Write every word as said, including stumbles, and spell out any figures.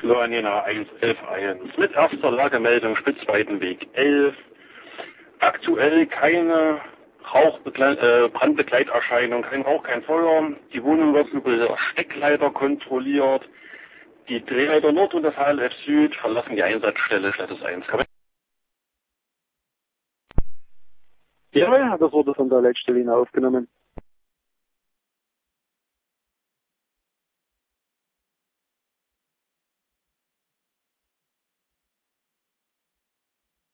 Sloanina eins elf eins mit erster Lagemeldung Spitzweidenweg elf. Aktuell keine Rauchbegle- äh, Brandbegleiterscheinung, kein Rauch, kein Feuer. Die Wohnung wird über Steckleiter kontrolliert. Die Drehleiter Nord und das H L F Süd verlassen die Einsatzstelle Status eins. Ja, ja, das wurde von der Leitstelle aufgenommen.